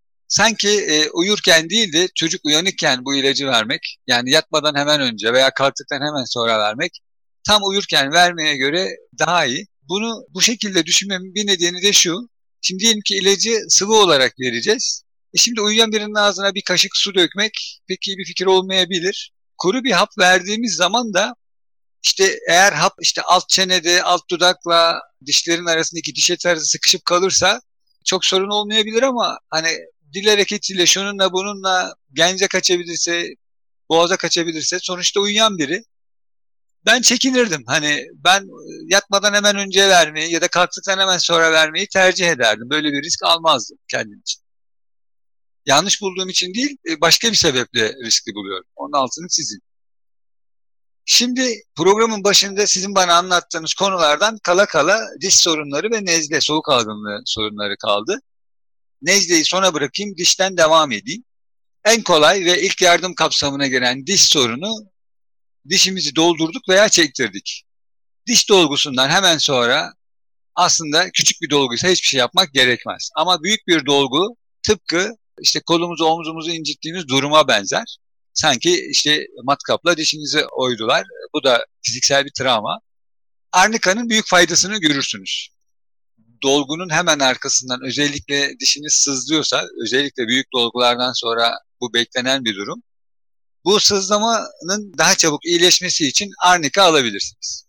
Sanki uyurken değil de çocuk uyanıkken bu ilacı vermek, yani yatmadan hemen önce veya kalktıktan hemen sonra vermek, tam uyurken vermeye göre daha iyi. Bunu bu şekilde düşünmemin bir nedeni de şu. Şimdi diyelim ki ilacı sıvı olarak vereceğiz. Şimdi uyuyan birinin ağzına bir kaşık su dökmek pek iyi bir fikir olmayabilir. Kuru bir hap verdiğimiz zaman da işte eğer hap işte alt çenede, alt dudakla dişlerin arasındaki diş eti arası sıkışıp kalırsa çok sorun olmayabilir ama hani dil hareketiyle şununla bununla gence kaçabilirse, boğaza kaçabilirse sonuçta uyuyan biri. Ben çekinirdim. Hani ben yatmadan hemen önce vermeyi ya da kalktıktan hemen sonra vermeyi tercih ederdim. Böyle bir risk almazdım kendim için. Yanlış bulduğum için değil, başka bir sebeple riskli buluyorum. Onun altını çizeyim. Şimdi programın başında sizin bana anlattığınız konulardan kala kala diş sorunları ve nezle, soğuk algınlığı sorunları kaldı. Nezleyi sona bırakayım, dişten devam edeyim. En kolay ve ilk yardım kapsamına giren diş sorunu, dişimizi doldurduk veya çektirdik. Diş dolgusundan hemen sonra aslında küçük bir dolguysa hiçbir şey yapmak gerekmez. Ama büyük bir dolgu tıpkı işte kolumuzu omzumuzu incittiğimiz duruma benzer. Sanki işte matkapla dişinizi oydular. Bu da fiziksel bir travma. Arnika'nın büyük faydasını görürsünüz. Dolgunun hemen arkasından özellikle dişiniz sızlıyorsa, özellikle büyük dolgulardan sonra bu beklenen bir durum. Bu sızlamanın daha çabuk iyileşmesi için arnika alabilirsiniz.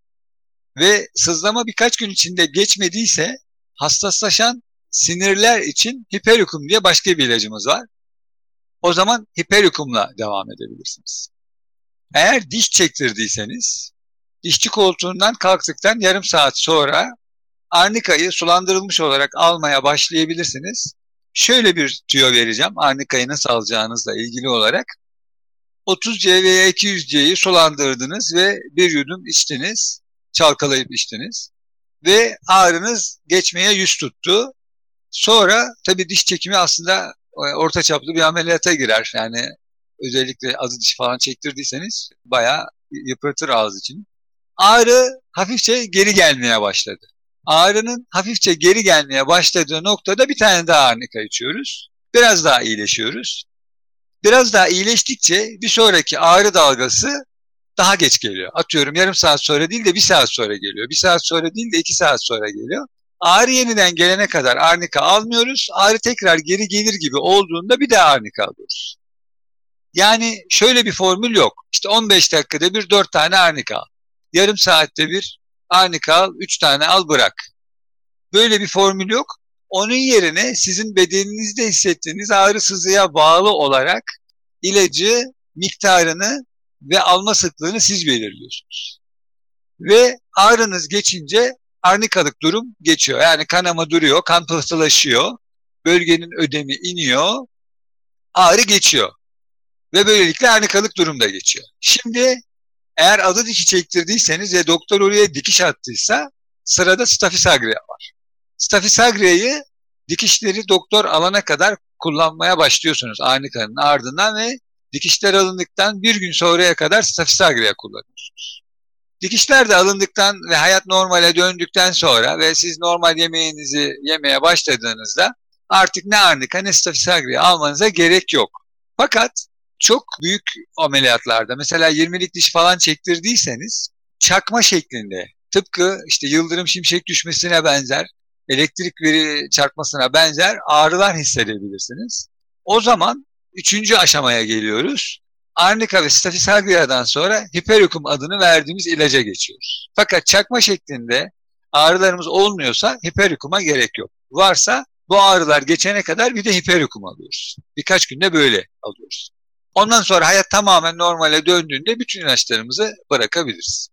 Ve sızlama birkaç gün içinde geçmediyse hassaslaşan sinirler için Hiperikum diye başka bir ilacımız var. O zaman Hiperikum'la devam edebilirsiniz. Eğer diş çektirdiyseniz dişçi koltuğundan kalktıktan yarım saat sonra arnikayı sulandırılmış olarak almaya başlayabilirsiniz. Şöyle bir tüyo vereceğim arnikayı nasıl alacağınızla ilgili olarak. 30C veya 200C'yi sulandırdınız ve bir yudum içtiniz, çalkalayıp içtiniz ve ağrınız geçmeye yüz tuttu. Sonra tabii diş çekimi aslında orta çaplı bir ameliyata girer. Yani özellikle azı diş falan çektirdiyseniz bayağı yıpratır ağız için. Ağrı hafifçe geri gelmeye başladı. Ağrının hafifçe geri gelmeye başladığı noktada bir tane daha arnika içiyoruz. Biraz daha iyileşiyoruz. Biraz daha iyileştikçe bir sonraki ağrı dalgası daha geç geliyor. Atıyorum yarım saat sonra değil de 1 saat sonra geliyor. 1 saat sonra değil de 2 saat sonra geliyor. Ağrı yeniden gelene kadar arnika almıyoruz. Ağrı tekrar geri gelir gibi olduğunda bir daha arnika alıyoruz. Yani şöyle bir formül yok. İşte 15 dakikada bir 4 tane arnika al. Yarım saatte bir arnika al, 3 tane al bırak. Böyle bir formül yok. Onun yerine sizin bedeninizde hissettiğiniz ağrı sızıya bağlı olarak ilacı, miktarını ve alma sıklığını siz belirliyorsunuz. Ve ağrınız geçince arnikalık durum geçiyor. Yani kanama duruyor, kan pıhtılaşıyor, bölgenin ödemi iniyor, ağrı geçiyor. Ve böylelikle arnikalık durum da geçiyor. Şimdi eğer azı dişi çektirdiyseniz ve doktor oraya dikiş attıysa sırada Stafisagria var. Stafisagria'yı dikişleri doktor alana kadar kullanmaya başlıyorsunuz arnikanın ardından ve dikişler alındıktan bir gün sonraya kadar Stafisagria kullanıyorsunuz. Dikişler de alındıktan ve hayat normale döndükten sonra ve siz normal yemeğinizi yemeye başladığınızda artık ne arnika ne Stafisagria almanıza gerek yok. Fakat çok büyük ameliyatlarda mesela 20'lik diş falan çektirdiyseniz çakma şeklinde tıpkı işte yıldırım şimşek düşmesine benzer, elektrik veri çarpmasına benzer ağrılar hissedebilirsiniz. O zaman 3. aşamaya geliyoruz. Arnika ve Stafisagria'dan sonra Hiperikum adını verdiğimiz ilaca geçiyoruz. Fakat çakma şeklinde ağrılarımız olmuyorsa Hiperikum'a gerek yok. Varsa bu ağrılar geçene kadar bir de Hiperikum alıyoruz. Birkaç günde böyle alıyoruz. Ondan sonra hayat tamamen normale döndüğünde bütün ilaçlarımızı bırakabiliriz.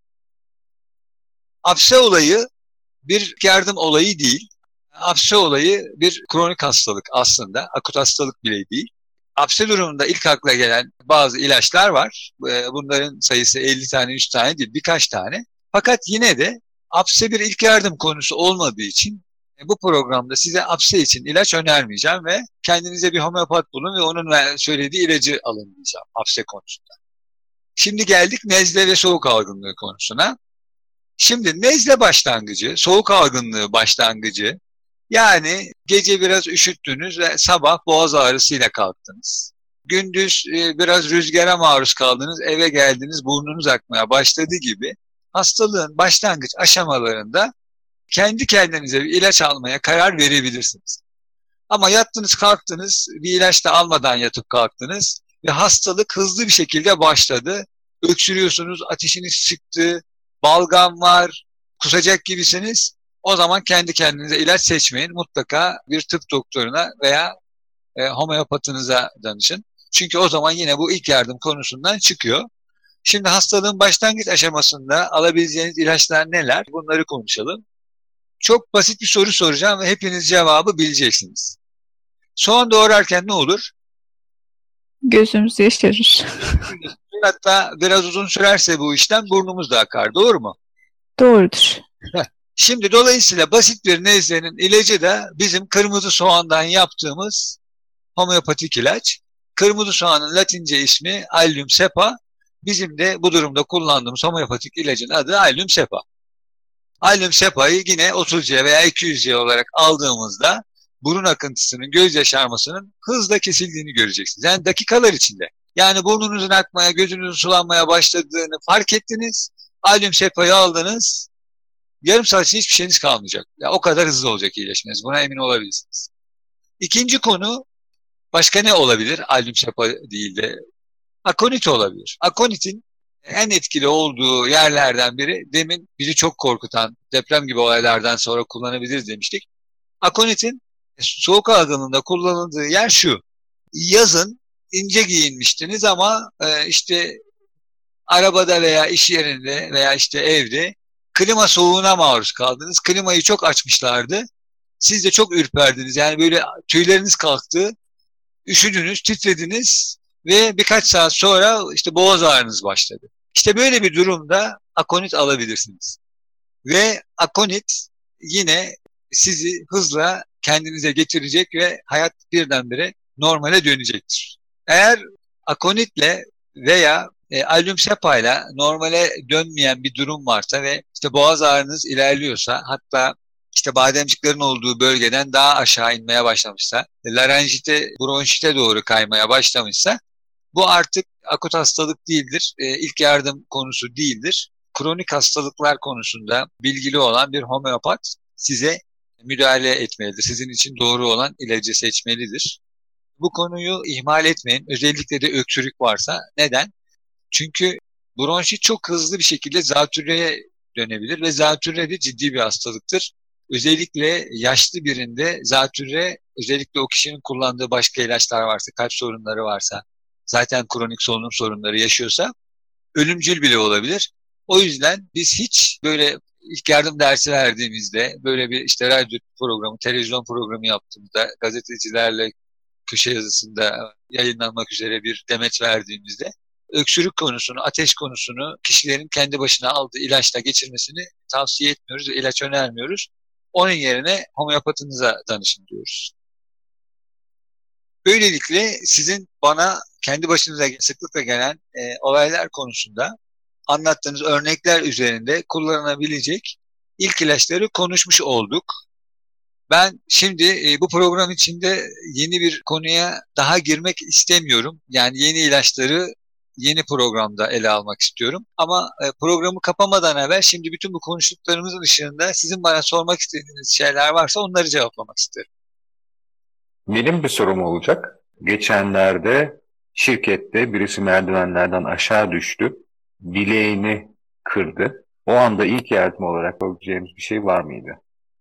Apse olayı bir yardım olayı değil. Apse olayı bir kronik hastalık aslında. Akut hastalık bile değil. Apse durumunda ilk akla gelen bazı ilaçlar var. Bunların sayısı 50 tane, 100 tane değil, birkaç tane. Fakat yine de apse bir ilk yardım konusu olmadığı için bu programda size apse için ilaç önermeyeceğim ve kendinize bir homeopat bulun ve onun söylediği ilacı alın diyeceğim apse konusunda. Şimdi geldik nezle ve soğuk algınlığı konusuna. Şimdi nezle başlangıcı, soğuk algınlığı başlangıcı, yani gece biraz üşüttünüz ve sabah boğaz ağrısıyla kalktınız. Gündüz biraz rüzgara maruz kaldınız, eve geldiniz, burnunuz akmaya başladı gibi hastalığın başlangıç aşamalarında kendi kendinize bir ilaç almaya karar verebilirsiniz. Ama yattınız kalktınız, bir ilaç da almadan yatıp kalktınız ve hastalık hızlı bir şekilde başladı. Öksürüyorsunuz, ateşiniz çıktı, balgam var, kusacak gibisiniz. O zaman kendi kendinize ilaç seçmeyin. Mutlaka bir tıp doktoruna veya homeopatınıza danışın. Çünkü o zaman yine bu ilk yardım konusundan çıkıyor. Şimdi hastalığın başlangıç aşamasında alabileceğiniz ilaçlar neler? Bunları konuşalım. Çok basit bir soru soracağım ve hepiniz cevabı bileceksiniz. Soğan doğrarken ne olur? Gözümüz yaşarır. Hatta biraz uzun sürerse bu işlem burnumuz da akar. Doğru mu? Doğrudur. Şimdi dolayısıyla basit bir nezlenin ilacı da bizim kırmızı soğandan yaptığımız homeopatik ilaç. Kırmızı soğanın Latince ismi Allium cepa. Bizim de bu durumda kullandığımız homeopatik ilacın adı Allium cepa. Allium cepa'yı yine 30C veya 200C olarak aldığımızda burun akıntısının, göz yaşarmasının hızla kesildiğini göreceksiniz. Yani dakikalar içinde. Yani burnunuzun akmaya, gözünüzün sulanmaya başladığını fark ettiniz. Allium cepa'yı aldınız. Yarım saat için hiçbir şeyiniz kalmayacak. Yani o kadar hızlı olacak iyileşmeniz. Buna emin olabilirsiniz. İkinci konu, başka ne olabilir? Allium cepa değil de akonit olabilir. Akonitin en etkili olduğu yerlerden biri, demin bizi çok korkutan deprem gibi olaylardan sonra kullanabiliriz demiştik. Akonitin soğuk algınlığında kullanıldığı yer şu. Yazın ince giyinmiştiniz ama işte arabada veya iş yerinde veya işte evde klima soğuğuna maruz kaldınız. Klimayı çok açmışlardı. Siz de çok ürperdiniz. Yani böyle tüyleriniz kalktı. Üşüdünüz, titrediniz. ve birkaç saat sonra işte boğaz ağrınız başladı. İşte böyle bir durumda akonit alabilirsiniz. Ve akonit yine sizi hızla kendinize getirecek ve hayat birdenbire normale dönecektir. Eğer akonitle veya allium cepa normale dönmeyen bir durum varsa ve işte boğaz ağrınız ilerliyorsa, hatta işte bademciklerin olduğu bölgeden daha aşağı inmeye başlamışsa, larenjite, bronşite doğru kaymaya başlamışsa, bu artık akut hastalık değildir, ilk yardım konusu değildir. Kronik hastalıklar konusunda bilgili olan bir homeopat size müdahale etmelidir. Sizin için doğru olan ilacı seçmelidir. Bu konuyu ihmal etmeyin. Özellikle de öksürük varsa. Neden? Çünkü bronşit çok hızlı bir şekilde zatürreye dönebilir ve zatürre de ciddi bir hastalıktır. Özellikle yaşlı birinde zatürre, özellikle o kişinin kullandığı başka ilaçlar varsa, kalp sorunları varsa, zaten kronik solunum sorunları yaşıyorsa ölümcül bile olabilir. O yüzden biz hiç böyle ilk yardım dersi verdiğimizde, böyle bir işte radyo programı, televizyon programı yaptığımızda, gazetecilerle köşe yazısında yayınlanmak üzere bir demeç verdiğimizde öksürük konusunu, ateş konusunu kişilerin kendi başına aldığı ilaçla geçirmesini tavsiye etmiyoruz ve ilaç önermiyoruz. Onun yerine homeopatınıza danışın diyoruz. Böylelikle sizin bana kendi başınıza sıklıkla gelen olaylar konusunda anlattığınız örnekler üzerinde kullanılabilecek ilk ilaçları konuşmuş olduk. Ben şimdi bu program içinde yeni bir konuya daha girmek istemiyorum. Yani yeni ilaçları yeni programda ele almak istiyorum. Ama programı kapamadan evvel şimdi bütün bu konuştuklarımızın ışığında sizin bana sormak istediğiniz şeyler varsa onları cevaplamak isterim. Benim bir sorum olacak. Geçenlerde şirkette birisi merdivenlerden aşağı düştü. Bileğini kırdı. O anda ilk yardım olarak yapabileceğimiz bir şey var mıydı?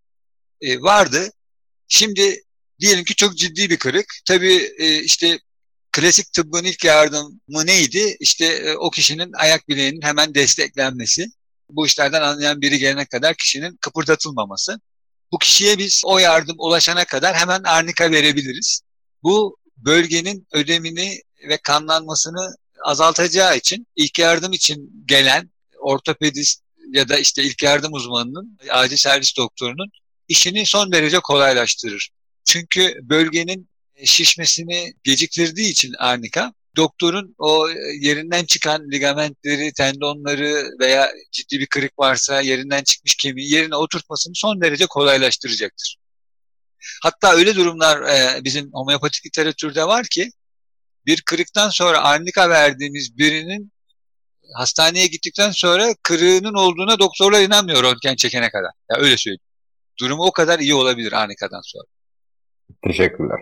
Vardı. Şimdi diyelim ki çok ciddi bir kırık. Tabii işte klasik tıbbın ilk yardımı neydi? İşte o kişinin ayak bileğinin hemen desteklenmesi. Bu işlerden anlayan biri gelene kadar kişinin kıpırdatılmaması. Bu kişiye biz o yardım ulaşana kadar hemen arnika verebiliriz. Bu bölgenin ödemini ve kanlanmasını azaltacağı için ilk yardım için gelen ortopedist ya da işte ilk yardım uzmanının, acil servis doktorunun işini son derece kolaylaştırır. Çünkü bölgenin şişmesini geciktirdiği için arnika, doktorun o yerinden çıkan ligamentleri, tendonları veya ciddi bir kırık varsa yerinden çıkmış kemiği yerine oturtmasını son derece kolaylaştıracaktır. Hatta öyle durumlar bizim homeopatik literatürde var ki bir kırıktan sonra arnika verdiğimiz birinin hastaneye gittikten sonra kırığının olduğuna doktorlar inanmıyor röntgen çekene kadar. Ya öyle söyleyeyim. Durumu o kadar iyi olabilir arnikadan sonra. Teşekkürler.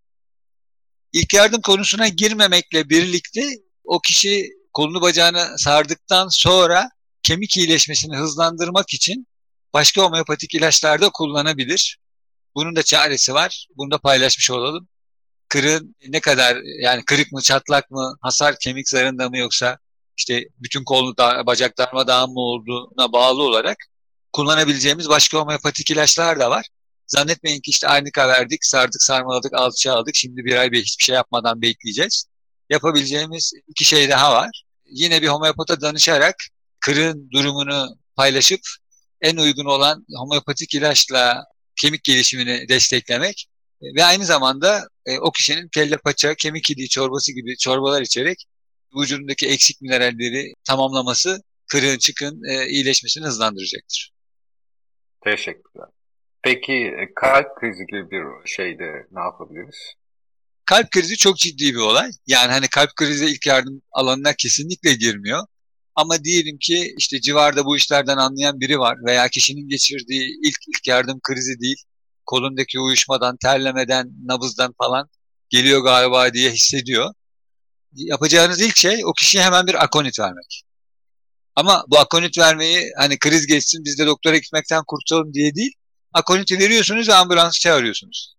İlk yardım konusuna girmemekle birlikte o kişi kolunu bacağını sardıktan sonra kemik iyileşmesini hızlandırmak için başka homeopatik ilaçlar da kullanabilir. Bunun da çaresi var. Bunu da paylaşmış olalım. Kırığın ne kadar, yani kırık mı, çatlak mı, hasar kemik zarında mı yoksa işte bütün kol bacak darmadağın mı olduğuna bağlı olarak kullanabileceğimiz başka homeopatik ilaçlar da var. Zannetmeyin ki işte arnika verdik, sardık, sarmaladık, alçıya aldık. Şimdi bir ay hiçbir şey yapmadan bekleyeceğiz. Yapabileceğimiz iki şey daha var. Yine bir homeopata danışarak kırığın durumunu paylaşıp en uygun olan homeopatik ilaçla kemik gelişimini desteklemek ve aynı zamanda o kişinin kelle paça, kemik iliği çorbası gibi çorbalar içerek vücudundaki eksik mineralleri tamamlaması kırığın iyileşmesini hızlandıracaktır. Teşekkürler. Peki kalp krizi gibi bir şeyde ne yapabiliriz? Kalp krizi çok ciddi bir olay. Yani hani kalp krizi ilk yardım alanına kesinlikle girmiyor. Ama diyelim ki işte civarda bu işlerden anlayan biri var veya kişinin geçirdiği ilk yardım krizi değil, kolundaki uyuşmadan, terlemeden, nabızdan falan geliyor galiba diye hissediyor. Yapacağınız ilk şey o kişiye hemen bir akonit vermek. Ama bu akonit vermeyi hani kriz geçsin biz de doktora gitmekten kurtulalım diye değil, akoniti veriyorsunuz ve ambulansı çağırıyorsunuz.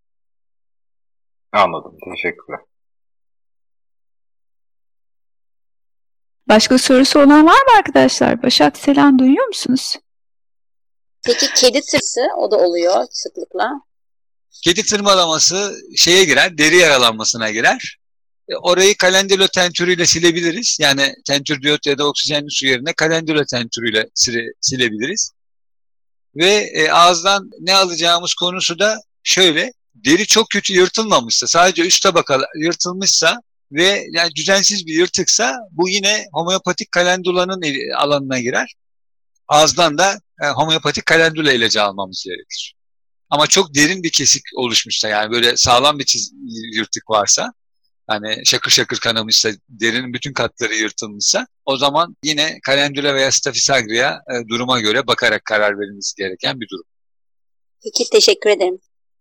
Anladım. Teşekkürler. Başka sorusu olan var mı arkadaşlar? Başak, Selen, duyuyor musunuz? Peki kedi tırsı, o da oluyor sıklıkla. Kedi tırmalaması şeye girer, deri yaralanmasına girer. orayı kalendula tentürüyle silebiliriz. Yani tentür diyot ya da oksijenli su yerine kalendula tentürüyle silebiliriz. Ve ağızdan ne alacağımız konusu da şöyle. Deri çok kötü yırtılmamışsa, sadece üst tabaka yırtılmışsa ve yani düzensiz bir yırtıksa bu yine homeopatik kalendulanın alanına girer. Ağızdan da homeopatik kalendula ilacı almamız gerekir. Ama çok derin bir kesik oluşmuşsa, yani böyle sağlam bir yırtık varsa, hani şakır şakır kanamışsa, derinin bütün katları yırtılmışsa, o zaman yine kalendula veya Staphylococcus aureus duruma göre bakarak karar verilmesi gereken bir durum. Peki, teşekkür ederim.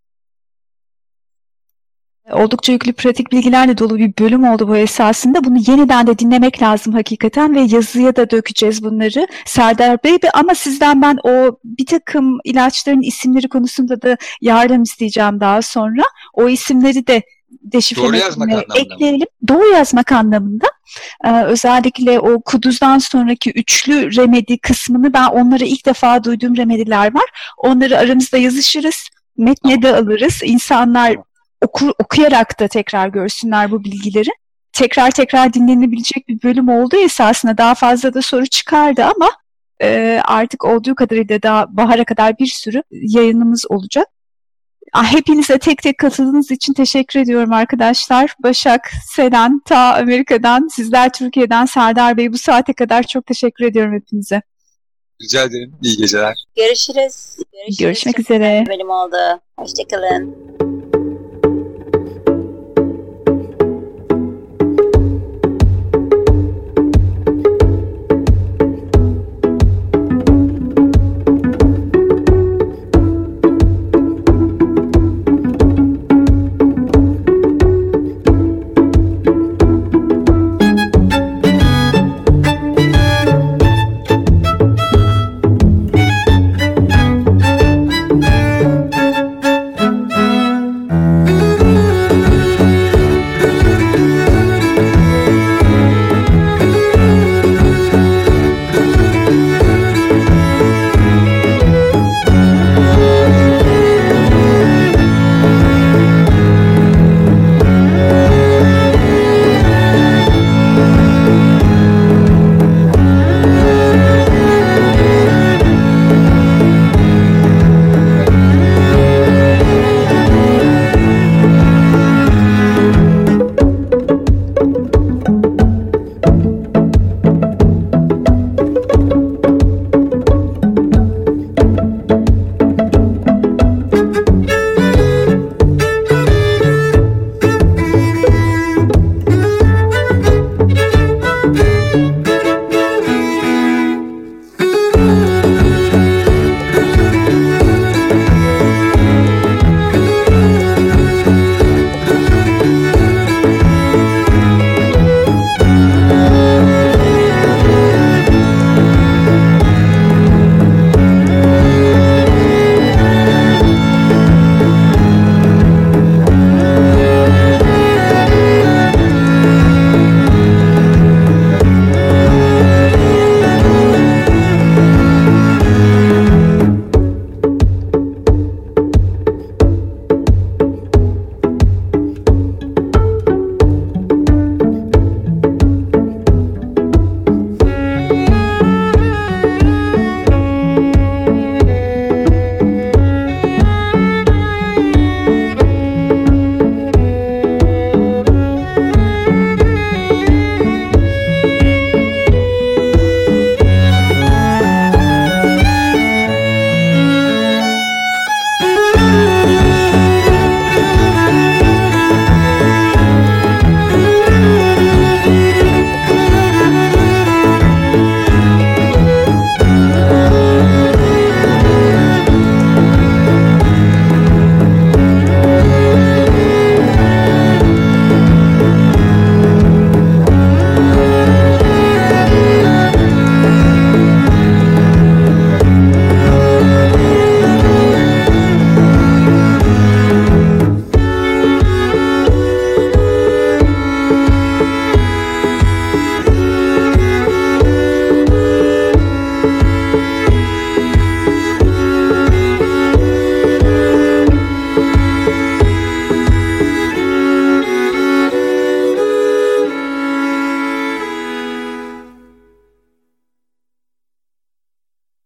Oldukça yüklü pratik bilgilerle dolu bir bölüm oldu bu esasında. Bunu yeniden de dinlemek lazım hakikaten ve yazıya da dökeceğiz bunları. Serdar Bey, ama sizden ben o bir takım ilaçların isimleri konusunda da yardım isteyeceğim daha sonra. O isimleri de deşifrelemeye ekleyelim. Doğru yazmak anlamında. Özellikle o kuduzdan sonraki üçlü remedi kısmını, ben onları ilk defa duyduğum remediler var. Onları aramızda yazışırız. Metne de alırız. İnsanlar okuyarak da tekrar görsünler bu bilgileri. Tekrar dinlenebilecek bir bölüm olduğu esasında daha fazla da soru çıkardı ama artık olduğu kadarıyla daha bahara kadar bir sürü yayınımız olacak. Hepinize tek tek katıldığınız için teşekkür ediyorum arkadaşlar. Başak, Selen, ta Amerika'dan, sizler Türkiye'den, Serdar Bey, bu saate kadar çok teşekkür ediyorum hepinize. Rica ederim. İyi geceler. Görüşürüz. Görüşmek üzere. Bölüm oldu. Hoşçakalın.